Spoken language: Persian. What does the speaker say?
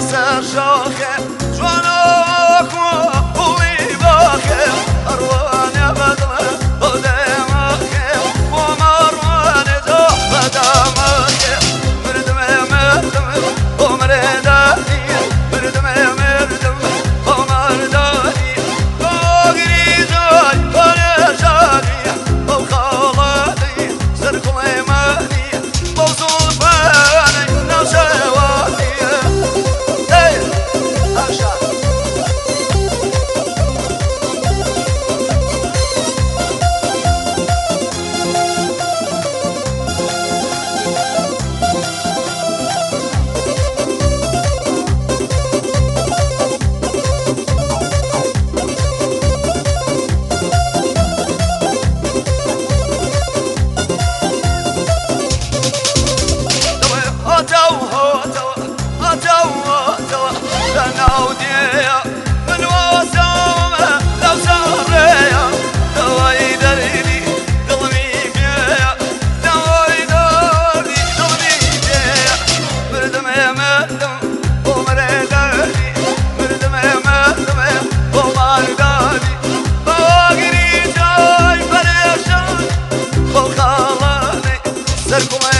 سر شاخه جوانا بولی باخه اروان بدمه بدمه و مروان دا بدمه مردمه و مردانی مردمه و مردانی باقری جای پرشانی و خالدی سرکل مانی موضوع فانی نوشوانی من وسامة لو سريا دواي دريني ظلمي بيا دواي داري ظلمي بيا مردم يا مردم ومرداني مردم يا مردم ومرداني باقري جاي فريشان وخالاني سركم